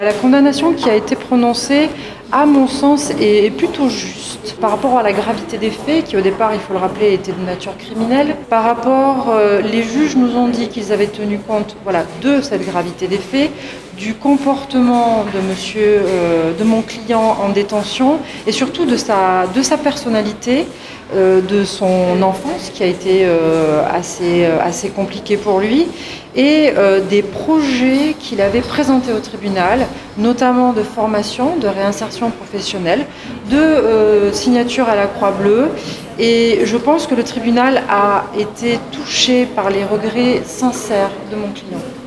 La condamnation qui a été prononcée, à mon sens, est plutôt juste par rapport à la gravité des faits, qui au départ, il faut le rappeler, étaient de nature criminelle. Par rapport, les juges nous ont dit qu'ils avaient tenu compte, voilà, de cette gravité des faits, du comportement de mon client en détention et surtout de sa personnalité, de son enfance qui a été assez compliquée pour lui et des projets qu'il avait présentés au tribunal, notamment de formation, de réinsertion professionnelle, de signature à la Croix-Bleue. Et je pense que le tribunal a été touché par les regrets sincères de mon client.